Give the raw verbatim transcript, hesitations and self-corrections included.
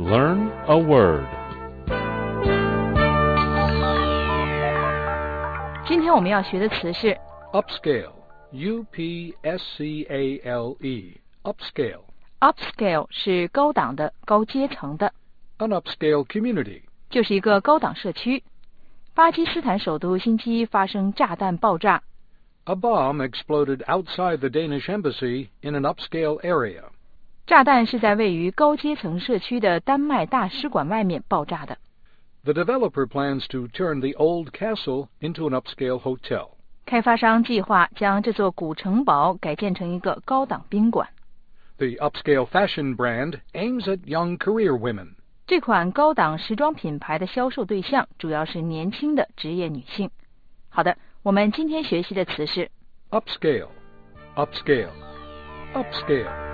Learn a word. 今天我们要学的词是 upscale, U P S C A L E, upscale. upscale 是高档的、高阶层的， An upscale community. 就是一个高档社区。巴基斯坦首都星期一发生炸弹爆炸。 A bomb exploded outside the Danish embassy in an upscale area. 炸弹是在位于高阶层社区的丹麦大使馆外面爆炸的。 The developer plans to turn the old castle into an upscale hotel. 开发商计划将这座古城堡改建成一个高档宾馆。 The upscale fashion brand aims at young career women. 这款高档时装品牌的销售对象主要是年轻的职业女性。好的，我们今天学习的词是 Upscale, upscale, upscale.